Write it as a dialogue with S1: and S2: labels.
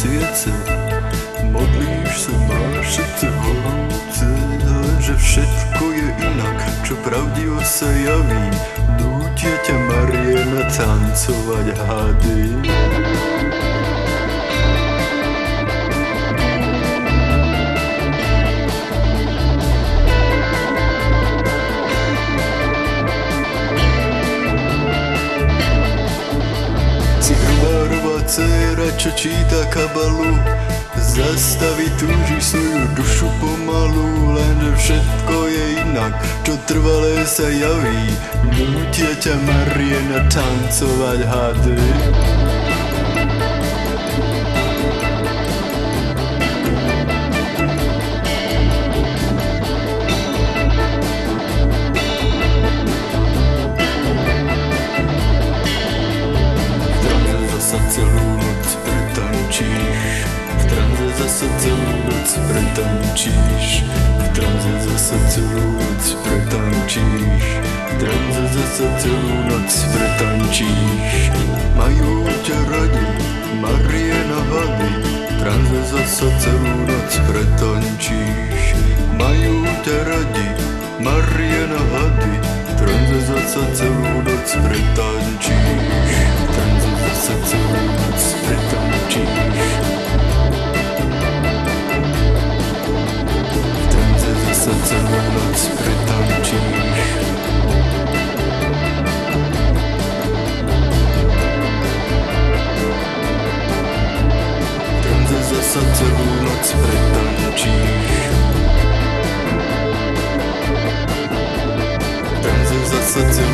S1: sviece, modlíš sa, máš srdce horúce, lenže všetko je inak, čo pravdivo sa javí. Nútia ťa Mariana tancovať hady. Si hrubárová dcéra, čo číta kabalu, zastaví, túži svoju dušu pomalu, lenže všetko je inak, čo trvalé sa javí. Nútia ťa Mariana tancovať hady. Celú noc pretančíš, v tranze zasa celú noc pretančíš, v tranze zasa celú noc pretančíš, v tranze zasa celú noc pretančíš. Majú ťa radi Mariana hady, v tranze zasa celú noc pretančíš. Majú ťa radi Mariana hady, v tranze zasa celú noc pretančíš. Zasa celú noc pretančíš. V tranze zasa celú noc pretančíš. V tranze zasa celú noc pretančíš. V tranze zasa celú